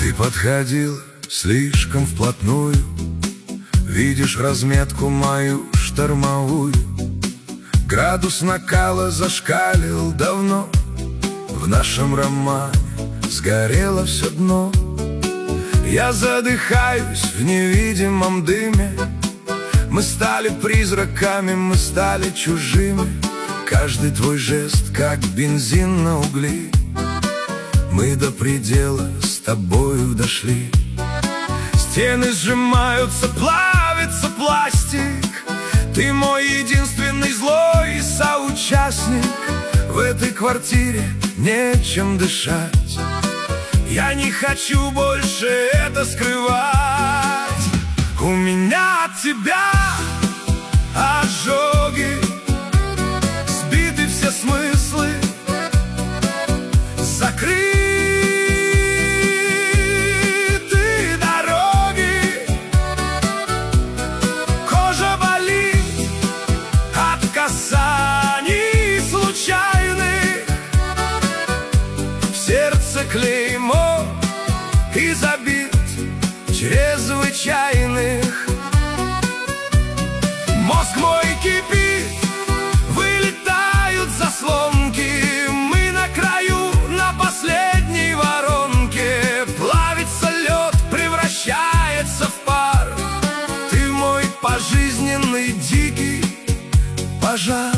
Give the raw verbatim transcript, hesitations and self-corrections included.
Ты подходил слишком вплотную, видишь разметку мою штормовую. Градус накала зашкалил давно, в нашем романе сгорело все дно. Я задыхаюсь в невидимом дыме, мы стали призраками, мы стали чужими. Каждый твой жест, как бензин на угли, мы до предела с тобою дошли. Стены сжимаются, плавится пластик, ты мой единственный злой соучастник. В этой квартире нечем дышать, я не хочу больше это скрывать. У меня от тебя ожоги, сбиты все смыслы, закрыты дороги. Кожа болит от касаний случайных, в сердце клеймо из обид чрезвычайных. Мозг мой кипит, вылетают заслонки, мы на краю, на последней воронке. Плавится лед, превращается в пар, ты мой пожизненный дикий пожар.